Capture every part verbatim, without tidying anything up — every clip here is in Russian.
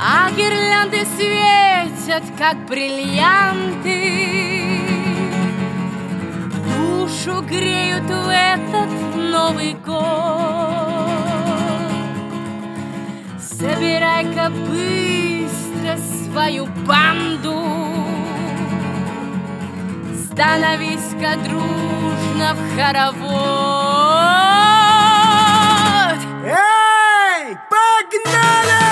а гирлянды светят, как бриллианты, душу греют в этот Новый год. Собирай-ка быстро свою банду, становись-ка дружно в хоровод. Эй, погнали!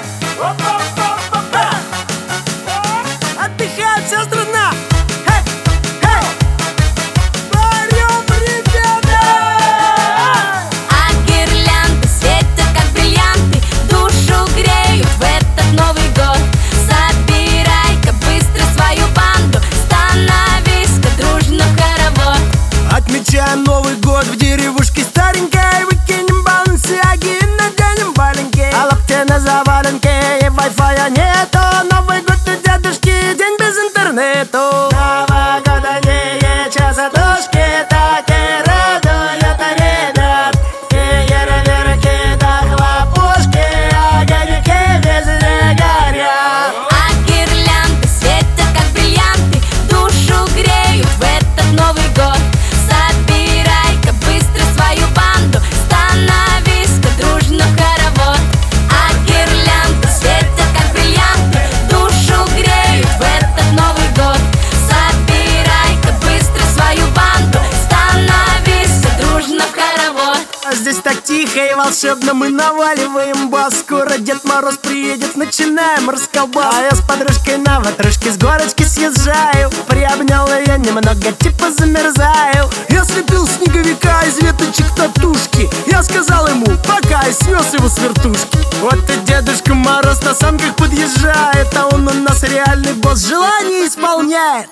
Отдыхает вся страна! Эй, эй! Поем, ребята! А гирлянды светят, как бриллианты, душу греют в этот Новый год. Собирай-ка быстро свою банду, становись-ка дружно в хоровод. Отмечаем Новый год в деревушке старенькой, выкинем балансиаги и наденем валенки, а лапти на заваленке, и вай-фая нету. Новый год у дедушки, день без интернету. Новогодние часотушки так и радуют ребят. Фейерверки да хлопушки, огоньки везде горят. А гирлянды светят, как бриллианты, душу греют в этот Новый год. Собирай-ка быстро свою банду, становись-ка дружно в хоровод. А гирлянды светят, как бриллианты, душу греют в этот Новый год. Собирай-ка быстро свою банду, становись-ка дружно в хоровод. А здесь так тихо и волшебно, мы наваливаем бас. Скоро Дед Мороз приедет, начинаем расколбас. А я с подружкой на ватрушке с горочки съезжаю. Приобнял ее немного, типа замерзаю. Я слепил снеговика из веточек татушки. Я сказал ему пока и снес его с вертушки. Вот и Дедушка Мороз на санках подъезжает, а он у нас реальный босс, желание исполняет.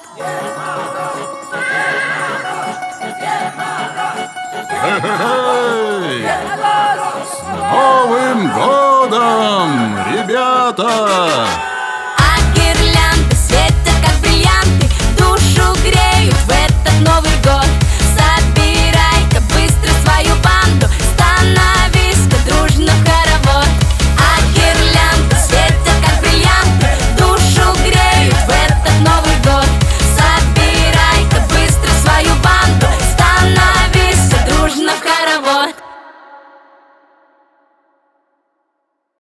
Эй! С Новым годом, ребята!